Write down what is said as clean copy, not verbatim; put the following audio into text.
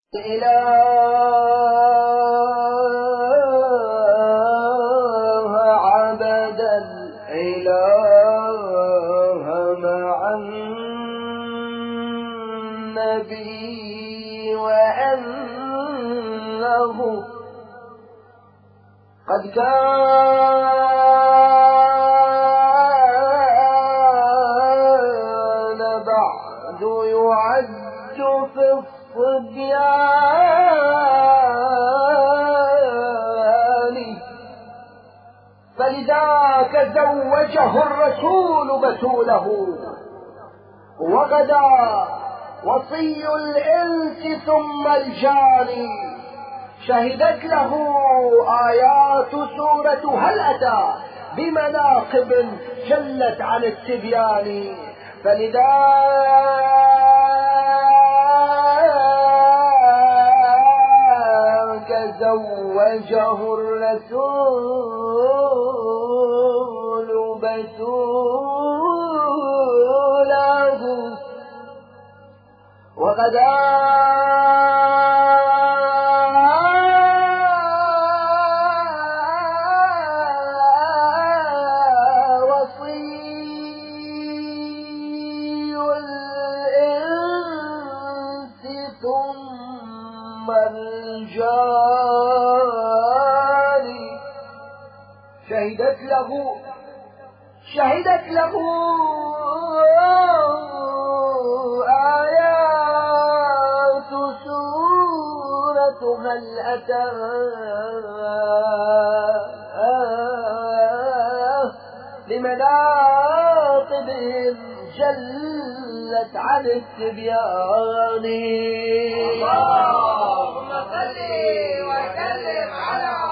الإله عبد الإله مع النبي وأنه قد كان بعد يعد في الصبيان فلذاك زوجه الرسول بتوله وغدا وصي الإنس ثم الجاني شهدت له آيات سورة هل أتى بمناقب جلت عن التبيان فلذاك زوجه الرسول بتوله وغدا الجاني شهدت له آيات سورة هل أتى بمناقبهم جلت عن التبيان. اللهم صل وسلم على